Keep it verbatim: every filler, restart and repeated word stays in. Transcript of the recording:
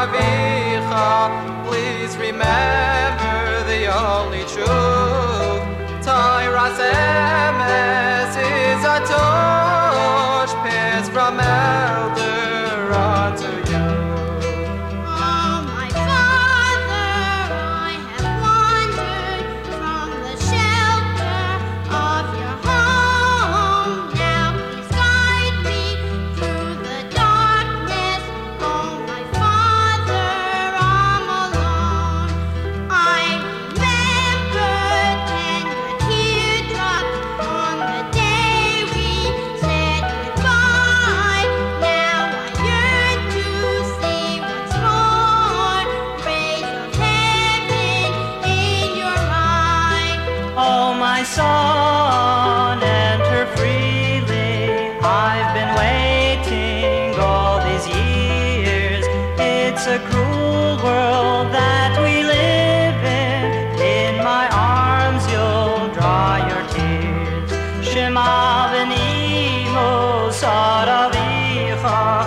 Avicha. Please remember the only truth. Tairas Emes is a touch passed from elder unto you. Oh, my Father, I have wandered from the shelter of your home. Now please guide me through the darkness. Oh, my Father, I'm alone. I remember tender teardrops on the day we said goodbye. Now I yearn to see once more rays of heaven in your eye. Oh, my son, enter freely. I've been waiting all these years. It's a cruel world that we live in. In my arms you'll dry your tears. Shema v'nimo saravicha.